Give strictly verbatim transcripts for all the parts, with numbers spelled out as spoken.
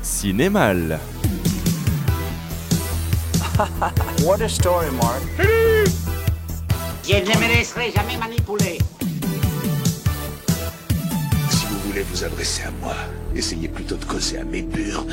Cinémal. What a story, Mark. Je ne me laisserai jamais manipuler. Si vous voulez vous adresser à moi, essayez plutôt de causer à mes burnes.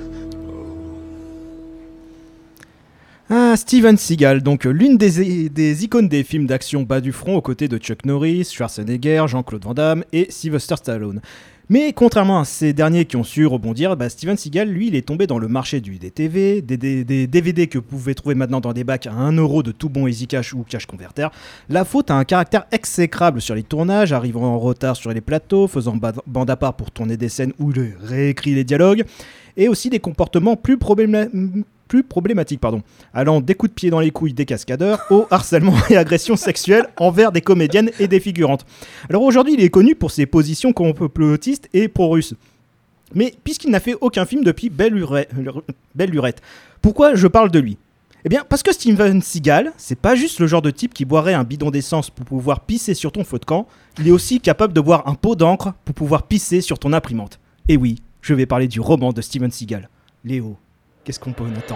Ah, Steven Seagal, donc l'une des, des icônes des films d'action bas du front aux côtés de Chuck Norris, Schwarzenegger, Jean-Claude Van Damme et Sylvester Stallone. Mais contrairement à ces derniers qui ont su rebondir, bah Steven Seagal, lui, il est tombé dans le marché du D T V, des, des, des D V D que vous pouvez trouver maintenant dans des bacs à un euro de tout bon Easy Cash ou Cash Converter. La faute a un caractère exécrable sur les tournages, arrivant en retard sur les plateaux, faisant bande à part pour tourner des scènes où il réécrit les dialogues, et aussi des comportements plus problématiques. plus problématique, pardon, allant des coups de pied dans les couilles des cascadeurs au harcèlement et agressions sexuelles envers des comédiennes et des figurantes. Alors aujourd'hui, il est connu pour ses positions complotistes et pro-russes. Mais puisqu'il n'a fait aucun film depuis Belle Lurette, Belle Lurette, pourquoi je parle de lui ? Eh bien, parce que Steven Seagal, c'est pas juste le genre de type qui boirait un bidon d'essence pour pouvoir pisser sur ton feu de camp, il est aussi capable de boire un pot d'encre pour pouvoir pisser sur ton imprimante. Et oui, je vais parler du roman de Steven Seagal, Léo. Qu'est-ce qu'on peut en attendre ?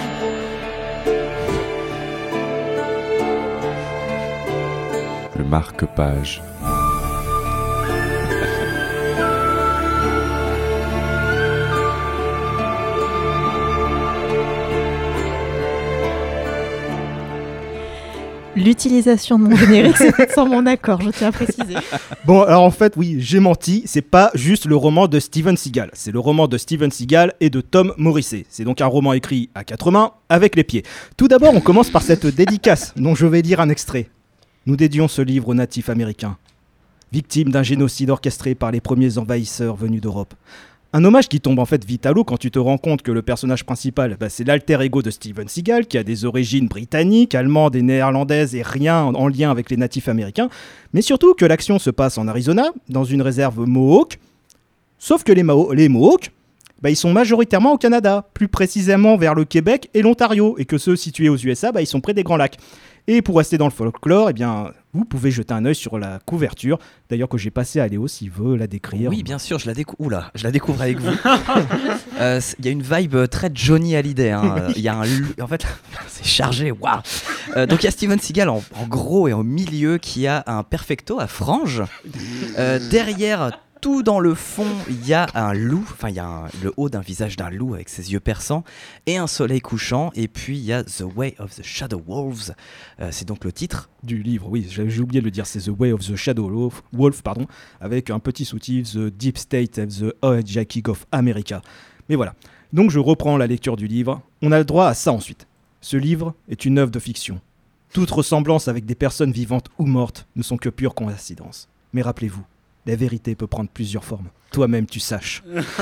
Le marque-page. L'utilisation de mon générique, c'est sans mon accord, je tiens à préciser. Bon, alors en fait, oui, j'ai menti, c'est pas juste le roman de Steven Seagal, c'est le roman de Steven Seagal et de Tom Morrissey. C'est donc un roman écrit à quatre mains, avec les pieds. Tout d'abord, on commence par cette dédicace, dont je vais lire un extrait. Nous dédions ce livre aux natifs américains, victimes d'un génocide orchestré par les premiers envahisseurs venus d'Europe. Un hommage qui tombe en fait vite à l'eau quand tu te rends compte que le personnage principal, bah, c'est l'alter ego de Steven Seagal, qui a des origines britanniques, allemandes et néerlandaises et rien en lien avec les natifs américains, mais surtout que l'action se passe en Arizona, dans une réserve Mohawk, sauf que les, Mao- les Mohawks, bah, ils sont majoritairement au Canada, plus précisément vers le Québec et l'Ontario, et que ceux situés aux U S A, bah, ils sont près des Grands Lacs. Et pour rester dans le folklore, eh bien, vous pouvez jeter un œil sur la couverture. D'ailleurs, que j'ai passé à Léo s'il veut la décrire. Oui, bien sûr, je la, décou- Oula, je la découvre avec vous. Il euh, y a une vibe très Johnny Hallyday. Hein. Il y a un, en fait, c'est chargé. Waouh. Euh, donc il y a Steven Seagal en, en gros et au milieu qui a un perfecto à franges. Euh, derrière. Tout dans le fond, il y a un loup, enfin il y a un, le haut d'un visage d'un loup avec ses yeux perçants et un soleil couchant. Et puis il y a The Way of the Shadow Wolves, euh, c'est donc le titre du livre. Oui, j'ai, j'ai oublié de le dire, c'est The Way of the Shadow Wolf, Wolf pardon, avec un petit sous-titre The Deep State of the Hijacking of America. Mais voilà, donc je reprends la lecture du livre. On a le droit à ça ensuite. Ce livre est une œuvre de fiction. Toute ressemblance avec des personnes vivantes ou mortes ne sont que pure coïncidence. Mais rappelez-vous, la vérité peut prendre plusieurs formes. Toi-même, tu saches.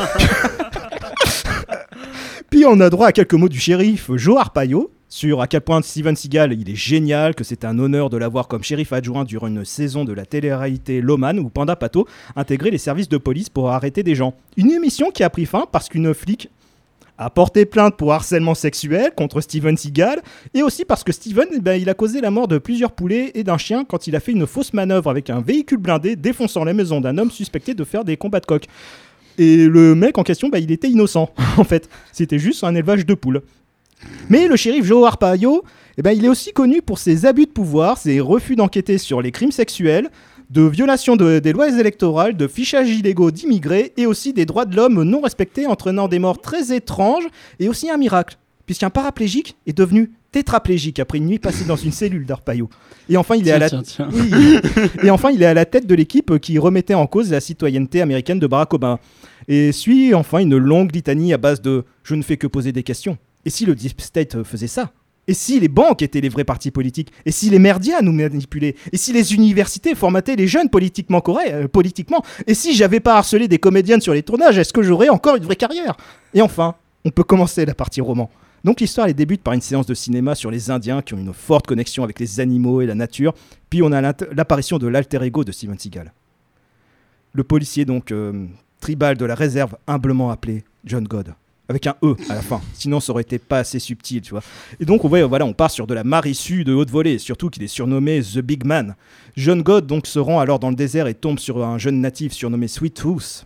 Puis on a droit à quelques mots du shérif Joe Arpaio sur à quel point Steven Seagal il est génial, que c'est un honneur de l'avoir comme shérif adjoint durant une saison de la télé-réalité Loman où Panda Pato intégrait les services de police pour arrêter des gens. Une émission qui a pris fin parce qu'une flic a porté plainte pour harcèlement sexuel contre Steven Seagal et aussi parce que Steven eh ben, il a causé la mort de plusieurs poulets et d'un chien quand il a fait une fausse manœuvre avec un véhicule blindé défonçant la maison d'un homme suspecté de faire des combats de coq. Et le mec en question, bah, il était innocent en fait, c'était juste un élevage de poules. Mais le shérif Joe Arpaio, eh ben, il est aussi connu pour ses abus de pouvoir, ses refus d'enquêter sur les crimes sexuels, de violation de, des lois électorales, de fichage illégaux d'immigrés et aussi des droits de l'homme non respectés entraînant des morts très étranges et aussi un miracle, puisqu'un paraplégique est devenu tétraplégique après une nuit passée dans une cellule d'Arpaio. Et enfin, il est tiens, à la... tiens, tiens. Oui. Et enfin, il est à la tête de l'équipe qui remettait en cause la citoyenneté américaine de Barack Obama. Et suit enfin une longue litanie à base de « je ne fais que poser des questions ». Et si le Deep State faisait ça ? Et si les banques étaient les vrais partis politiques ? Et si les merdias nous manipulaient ? Et si les universités formataient les jeunes politiquement corrects, euh, politiquement ? Et si j'avais pas harcelé des comédiennes sur les tournages, est-ce que j'aurais encore une vraie carrière ? Et enfin, on peut commencer la partie roman. Donc l'histoire elle débute par une séance de cinéma sur les Indiens qui ont une forte connexion avec les animaux et la nature. Puis on a l'apparition de l'alter ego de Steven Seagal. Le policier donc euh, tribal de la réserve humblement appelé John God. Avec un E à la fin, sinon ça aurait été pas assez subtil, tu vois. Et donc on voit, voilà, on part sur de la marissue de haute volée, surtout qu'il est surnommé The Big Man. John God donc se rend alors dans le désert et tombe sur un jeune natif surnommé Sweet Tooth.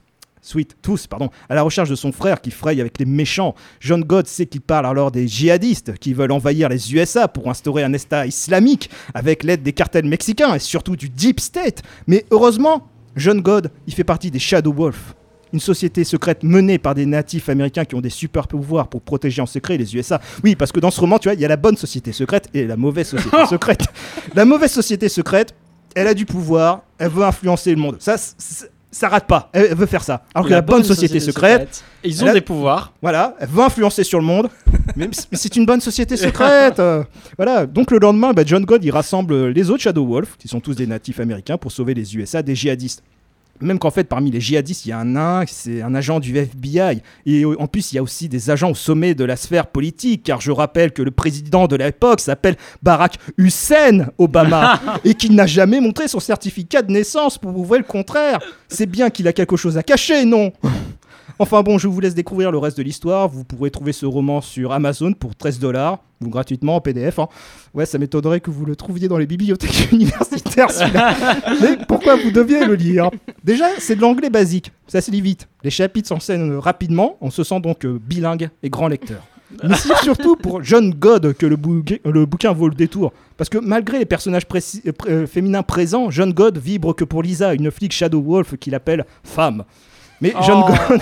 Sweet Tooth, pardon, à la recherche de son frère qui fraye avec les méchants. John God sait qu'il parle alors des djihadistes qui veulent envahir les U S A pour instaurer un État islamique avec l'aide des cartels mexicains et surtout du Deep State. Mais heureusement, John God, il fait partie des Shadow Wolf, une société secrète menée par des natifs américains qui ont des super pouvoirs pour protéger en secret les U S A. Oui, parce que dans ce roman, tu vois, il y a la bonne société secrète et la mauvaise société secrète. La mauvaise société secrète, elle a du pouvoir, elle veut influencer le monde. Ça, c'est... ça rate pas, elle veut faire ça. Alors que la, la bonne, bonne société, société secrète, secrète ils ont a, des pouvoirs. Voilà, elle veut influencer sur le monde, mais, mais c'est une bonne société secrète. euh, voilà, donc le lendemain, bah, John God il rassemble les autres Shadow Wolf, qui sont tous des natifs américains, pour sauver les U S A des djihadistes. Même qu'en fait, parmi les djihadistes, il y a un nain, c'est un agent du F B I. Et en plus, il y a aussi des agents au sommet de la sphère politique, car je rappelle que le président de l'époque s'appelle Barack Hussein Obama, et qu'il n'a jamais montré son certificat de naissance pour prouver le contraire. C'est bien qu'il a quelque chose à cacher, non ? Enfin bon, je vous laisse découvrir le reste de l'histoire. Vous pourrez trouver ce roman sur Amazon pour treize dollars, ou gratuitement en P D F. Hein. Ouais, ça m'étonnerait que vous le trouviez dans les bibliothèques universitaires, celui-là. Mais pourquoi vous deviez le lire ? Déjà, c'est de l'anglais basique, ça se lit vite. Les chapitres s'enchaînent rapidement, on se sent donc euh, bilingue et grand lecteur. Mais c'est surtout pour John God que le, bouquin, le bouquin vaut le détour. Parce que malgré les personnages précis, euh, féminins présents, John God vibre que pour Lisa, une flic Shadow Wolf qu'il appelle femme. Mais oh. John God...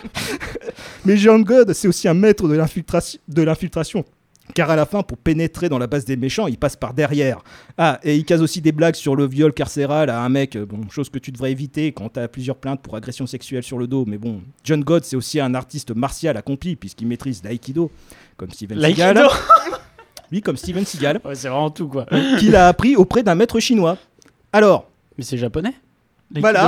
Mais John God, c'est aussi un maître de, l'infiltration, de l'infiltration. Car à la fin, pour pénétrer dans la base des méchants, il passe par derrière. Ah, et il case aussi des blagues sur le viol carcéral à un mec, bon, chose que tu devrais éviter quand t'as plusieurs plaintes pour agression sexuelle sur le dos. Mais bon, John God, c'est aussi un artiste martial accompli, puisqu'il maîtrise l'aïkido, comme Steven Seagal. Oui, comme Steven Seagal. Ouais, c'est vraiment tout, quoi. Qu'il a appris auprès d'un maître chinois. Alors... Mais c'est japonais ? Voilà,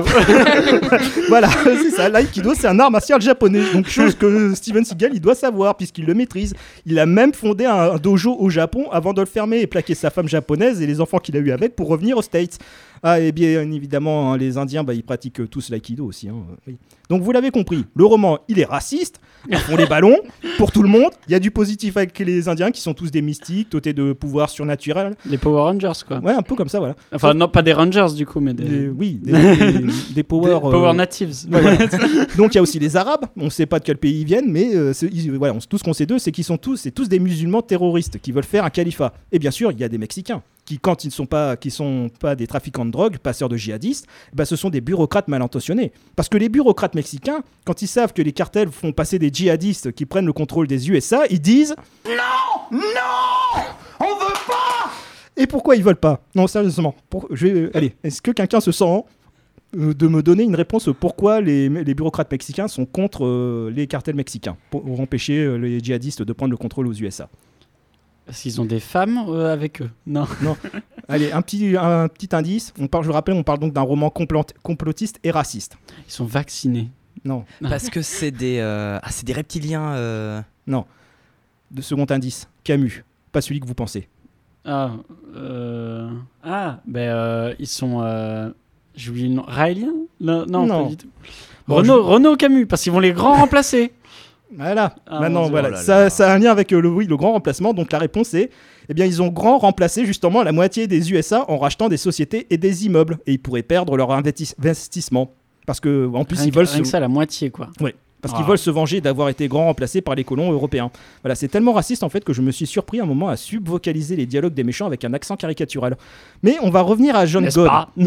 voilà, c'est ça. L'aïkido, c'est un art martial japonais. Donc, chose que Steven Seagal, il doit savoir, puisqu'il le maîtrise. Il a même fondé un, un dojo au Japon avant de le fermer et plaquer sa femme japonaise et les enfants qu'il a eu avec pour revenir aux States. Ah, et bien évidemment, hein, les Indiens, bah, ils pratiquent tous l'aïkido aussi. Hein, oui. Donc, vous l'avez compris, le roman, il est raciste. Ils font les ballons pour tout le monde. Il y a du positif avec les Indiens qui sont tous des mystiques, dotés de pouvoirs surnaturels. Les Power Rangers, quoi. Ouais, un peu comme ça, voilà. Enfin, Sauf... non, pas des Rangers, du coup, mais des... des oui, des, des, des Power... Des power euh... Natives. Ouais, voilà. Donc, il y a aussi les Arabes. On ne sait pas de quel pays ils viennent, mais euh, ils, voilà, on, tout ce qu'on sait d'eux, c'est qu'ils sont tous, c'est tous des musulmans terroristes qui veulent faire un califat. Et bien sûr, il y a des Mexicains qui, quand ils ne sont pas, qui sont pas des trafiquants de drogue, passeurs de djihadistes, bah, ce sont des bureaucrates mal intentionnés. Parce que les bureaucrates mexicains, quand ils savent que les cartels font passer des djihadistes qui prennent le contrôle des U S A, ils disent « Non, non, on veut pas !» Et pourquoi ils veulent pas ? Non, sérieusement. Pour, je vais, allez, est-ce que quelqu'un se sent euh, de me donner une réponse pourquoi les, les bureaucrates mexicains sont contre euh, les cartels mexicains pour empêcher euh, les djihadistes de prendre le contrôle aux U S A ? Parce qu'ils ont des femmes euh, avec eux. Non. Non. Allez, un petit, un petit indice. On parle, je vous rappelle, on parle donc d'un roman complot- complotiste et raciste. Ils sont vaccinés. Non. Parce que c'est des, euh... ah, c'est des reptiliens. Euh... Non. De second indice. Camus. Pas celui que vous pensez. Ah. Euh... Ah. Ben, euh, ils sont. Euh... J'ai oublié le nom. Raéliens ? Non, non, non, pas du tout. Bon, Renaud, je... Renaud Camus, parce qu'ils vont les grands remplacer. Voilà, ah, maintenant, voilà. Oh là ça, là. ça a un lien avec euh, le, oui, le grand remplacement. Donc la réponse est, eh bien, ils ont grand remplacé justement la moitié des U S A en rachetant des sociétés et des immeubles. Et ils pourraient perdre leur investi- investissement. Parce que, en plus, rien ils veulent... Rien se... que ça, la moitié, quoi. Oui, parce ah. qu'ils veulent se venger d'avoir été grand remplacés par les colons européens. Voilà, c'est tellement raciste, en fait, que je me suis surpris un moment à subvocaliser les dialogues des méchants avec un accent caricatural. Mais on va revenir à John N'est-ce God. pas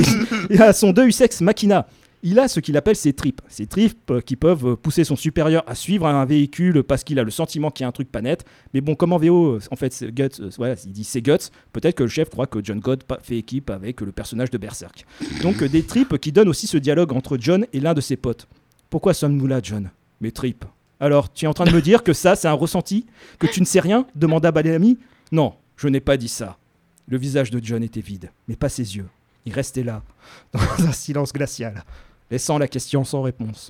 Et à son Deus Ex Machina. Il a ce qu'il appelle ses tripes. Ses tripes qui peuvent pousser son supérieur à suivre un véhicule parce qu'il a le sentiment qu'il y a un truc pas net. Mais bon, comme en V O, en fait, c'est Guts, euh, voilà, il dit c'est Guts, peut-être que le chef croit que John God fait équipe avec le personnage de Berserk. Donc euh, des tripes qui donnent aussi ce dialogue entre John et l'un de ses potes. Pourquoi sommes-nous là, John ? Mes tripes. Alors, tu es en train de me dire que ça, c'est un ressenti ? Que tu ne sais rien ? Demanda Bellamy. Non, je n'ai pas dit ça. Le visage de John était vide, mais pas ses yeux. Il restait là, dans un silence glacial, laissant la question sans réponse.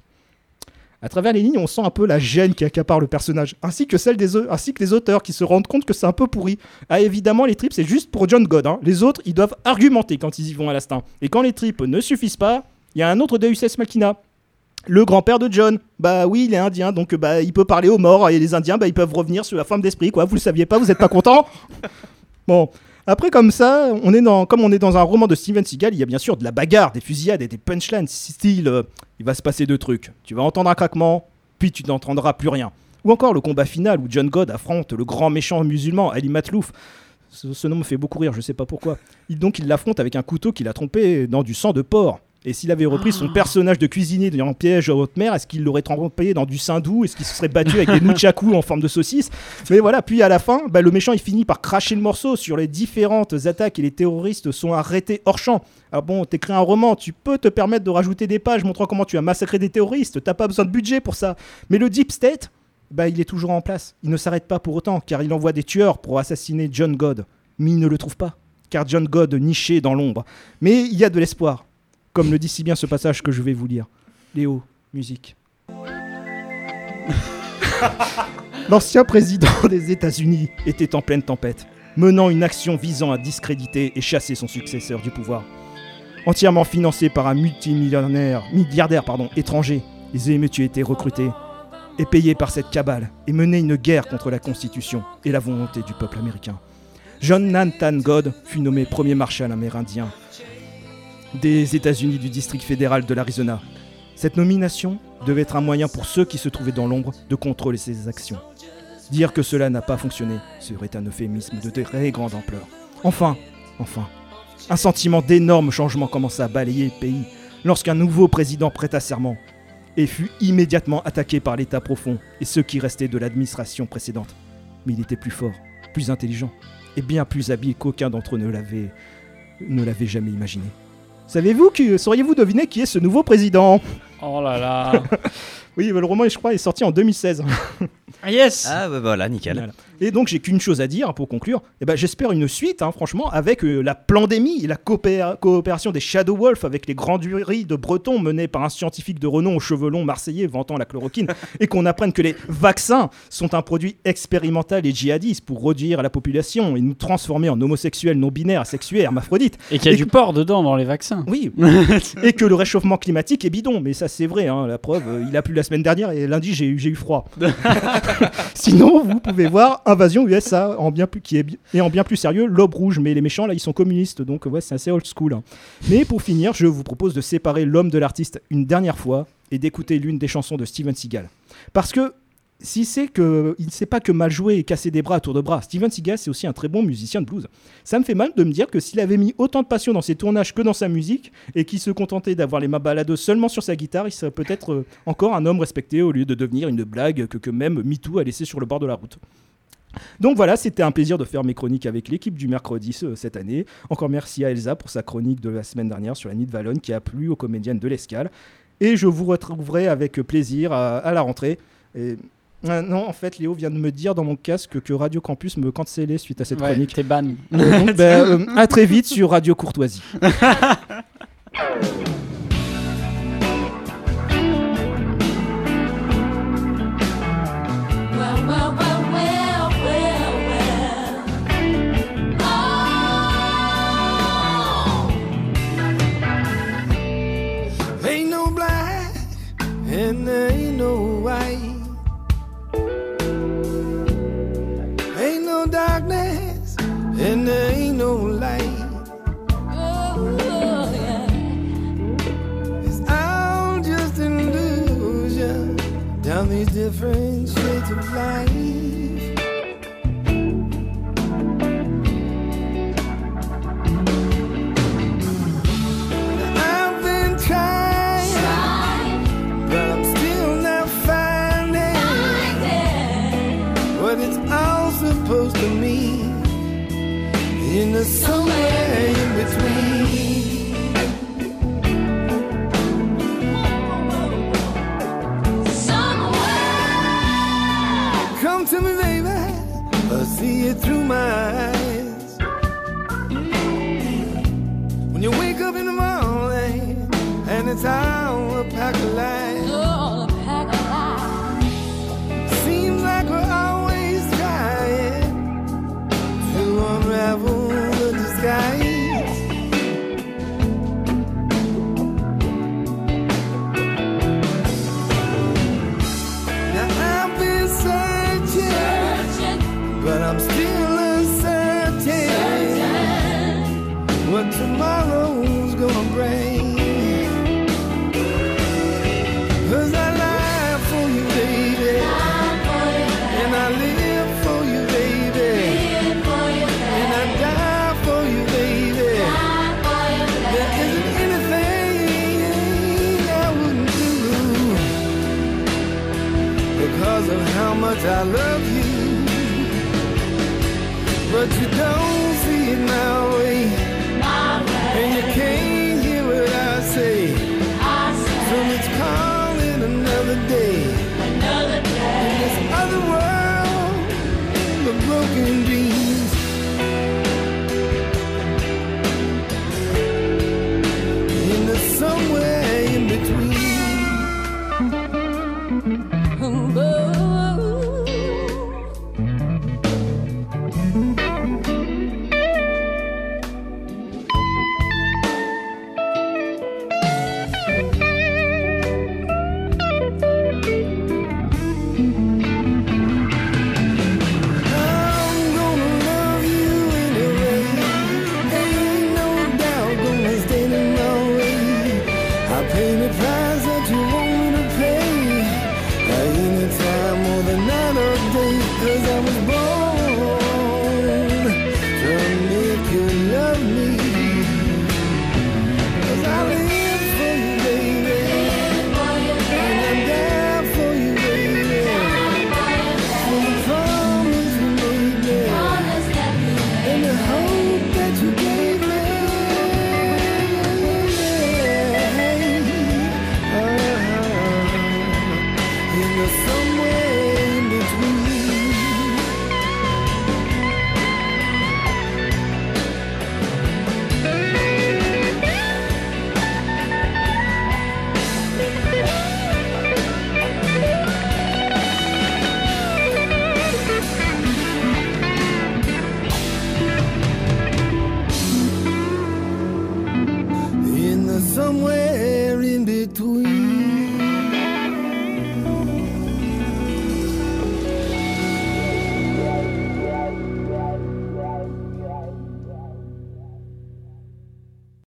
À travers les lignes, on sent un peu la gêne qui accapare le personnage, ainsi que celle des, ainsi que les auteurs qui se rendent compte que c'est un peu pourri. Ah, évidemment, les tripes, c'est juste pour John God. Hein. Les autres, ils doivent argumenter quand ils y vont à l'instinct. Et quand les tripes ne suffisent pas, il y a un autre Deus Ex Machina. Le grand-père de John. Bah oui, il est indien, donc bah, il peut parler aux morts, et les Indiens, bah, ils peuvent revenir sur la forme d'esprit, quoi. Vous le saviez pas, vous êtes pas content ? Bon... Après, comme ça, on est dans, comme on est dans un roman de Steven Seagal, il y a bien sûr de la bagarre, des fusillades et des punchlines. Style, euh, il va se passer deux trucs. Tu vas entendre un craquement, puis tu n'entendras plus rien. Ou encore le combat final où John Godd affronte le grand méchant musulman Ali Matlouf. Ce, ce nom me fait beaucoup rire, je sais pas pourquoi. Il, donc il l'affronte avec un couteau qu'il a trempé dans du sang de porc. Et s'il avait repris son personnage de cuisinier dans Piège à haute mer, est-ce qu'il l'aurait trempé dans du saindoux? Est-ce qu'il se serait battu avec des nunchakus en forme de saucisse? Mais voilà, puis à la fin, bah, le méchant il finit par cracher le morceau sur les différentes attaques et les terroristes sont arrêtés hors champ. Alors bon, t'écris un roman, tu peux te permettre de rajouter des pages montrant comment tu as massacré des terroristes, t'as pas besoin de budget pour ça. Mais le Deep State, bah, il est toujours en place. Il ne s'arrête pas pour autant, car il envoie des tueurs pour assassiner John Godd. Mais il ne le trouve pas, car John Godd niché dans l'ombre. Mais il y a de l'espoir. Comme le dit si bien ce passage que je vais vous lire. Léo, musique. L'ancien président des États-Unis était en pleine tempête, menant une action visant à discréditer et chasser son successeur du pouvoir. Entièrement financé par un multimillionnaire, milliardaire pardon, étranger, les émeutiers étaient recrutés et payés par cette cabale et menaient une guerre contre la Constitution et la volonté du peuple américain. Jonathan Godd fut nommé premier marshal amérindien des États-Unis du district fédéral de l'Arizona. Cette nomination devait être un moyen pour ceux qui se trouvaient dans l'ombre de contrôler ses actions. Dire que cela n'a pas fonctionné serait un euphémisme de très grande ampleur. Enfin, enfin, un sentiment d'énorme changement commença à balayer le pays lorsqu'un nouveau président prêta serment et fut immédiatement attaqué par l'État profond et ceux qui restaient de l'administration précédente. Mais il était plus fort, plus intelligent et bien plus habile qu'aucun d'entre eux ne l'avait, ne l'avait jamais imaginé. Savez-vous que sauriez-vous deviner qui est ce nouveau président? Oh là là. Oui, le roman, je crois, est sorti en deux mille seize. Ah yes. Ah bah voilà, nickel. Voilà. Et donc j'ai qu'une chose à dire pour conclure. Eh ben, j'espère une suite, hein, franchement, avec euh, la pandémie et la coopéra- coopération des Shadow Wolf avec les granduries de Breton menés par un scientifique de renom aux cheveux longs marseillais vantant la chloroquine et qu'on apprenne que les vaccins sont un produit expérimental et djihadiste pour réduire la population et nous transformer en homosexuels non binaires, asexués, hermaphrodites. Et qu'il y a et du que... porc dedans dans les vaccins. Oui. Et que le réchauffement climatique est bidon. Mais ça c'est vrai, hein, la preuve, euh, il a plu la semaine dernière et lundi j'ai eu, j'ai eu froid. Sinon, vous pouvez voir Invasion U S A en bien plus, qui est, et en bien plus sérieux, L'Aube Rouge. Mais les méchants, là, ils sont communistes, donc ouais, c'est assez old school. Hein. Mais pour finir, je vous propose de séparer l'homme de l'artiste une dernière fois et d'écouter l'une des chansons de Steven Seagal. Parce que si c'est que il ne sait pas que mal jouer et casser des bras à tour de bras, Steven Seagal, c'est aussi un très bon musicien de blues. Ça me fait mal de me dire que s'il avait mis autant de passion dans ses tournages que dans sa musique et qu'il se contentait d'avoir les mains baladeuses seulement sur sa guitare, il serait peut-être euh, encore un homme respecté au lieu de devenir une blague que, que même MeToo a laissé sur le bord de la route. Donc voilà, c'était un plaisir de faire mes chroniques avec l'équipe du mercredi ce, cette année. Encore merci à Elsa pour sa chronique de la semaine dernière sur la Nid Vallone qui a plu aux comédiennes de l'Escale. Et je vous retrouverai avec plaisir à, à la rentrée. Et... Euh, non, en fait, Léo vient de me dire dans mon casque que Radio Campus me cancellait suite à cette ouais, chronique. T'es ban. Euh, donc, bah, euh, à très vite sur Radio Courtoisie. Ain't no black and there ain't no white. Ain't no darkness and there ain't no light. Oh, yeah. It's all just an illusion down these different shades of life. I've been trying, trying, but I'm still not finding, finding what it's all supposed to mean in the somewhere in between. Somewhere. Come to me, baby, I'll see it through my eyes. When you wake up in the morning and it's all a pack of lies. All a pack of lies. Seems like we're always trying to unravel the disguise. Now I've been searching, searching, but I'm still uncertain. Certain. because of how much I love you. But you don't see it my way, my way. And you can't hear what I say, I say. So let's call it another day, another day. In this other world of broken dreams, in the somewhere in between. Somewhere